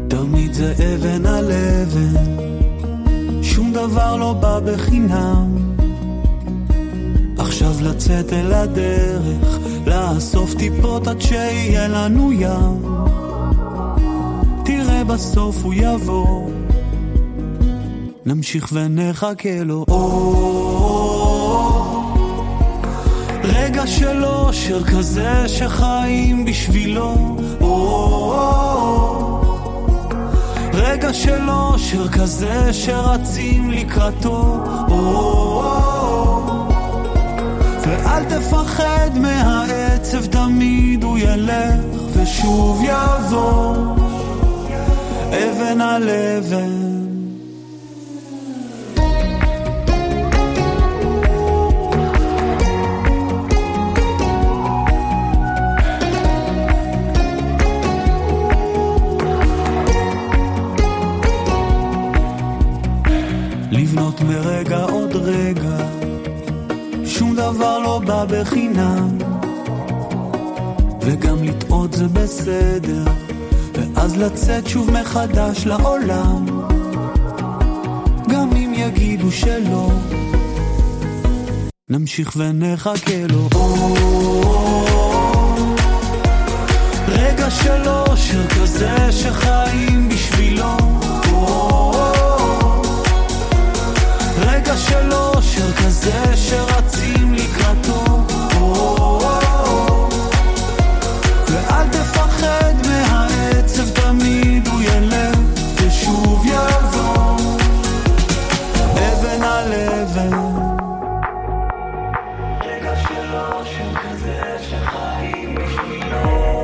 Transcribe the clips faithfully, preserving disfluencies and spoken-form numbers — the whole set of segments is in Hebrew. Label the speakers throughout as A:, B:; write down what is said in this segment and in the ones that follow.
A: תמיד זה אבן על אבן, שום דבר לא בא בחינם. עכשיו לצאת אל הדרך, לאסוף טיפות עד שיהיה לנו ים. תראה בסוף הוא יבוא, נמשיך ונחכה לו. רגע של אושר כזה שחיים בשבילו, רגע של אושר כזה שרצים לקראתו. ואל תפחד מהעצב, תמיד הוא ילך ושוב יבוא, אבן על אבן. לבנות מרגע עוד רגע, שום דבר לא בא בחינם. וגם לטעות זה בסדר, ואז לצאת שוב מחדש לעולם. גם אם יגידו שלא, נמשיך ונחכה לו. רגע של אושר כזה שחיים בשבילו, רגע של אושר כזה שרצים לקראתו. ואל תפחד מהעצב, תמיד הוא ילך ושוב יבוא, אבן על אבן. רגע של אושר כזה שחיים בשבילו,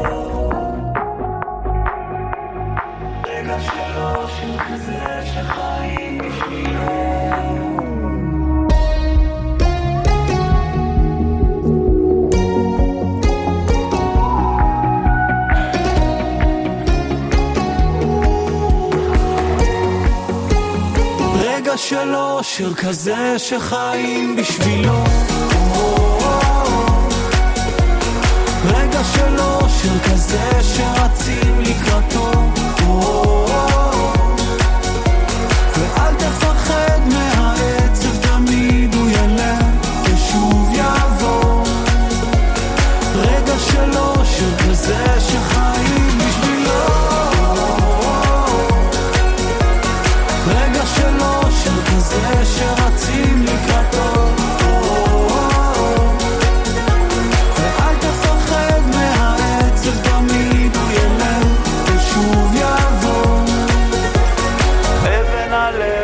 A: רגע של אושר כזה שחיים בשבילו. רגע של אושר כזה שחיים בשבילו, רגע של אושר כזה שרצים לקראתו. ואל תפחד מהעצב, תמיד הוא ילך ושוב יבוא, רגע של אושר כזה שחיים בשבילו, רגע של אושר כזה שרצים לקראתו. ואל תפחד מהעצב, תמיד הוא ילך ושוב יבוא, אבן על אבן.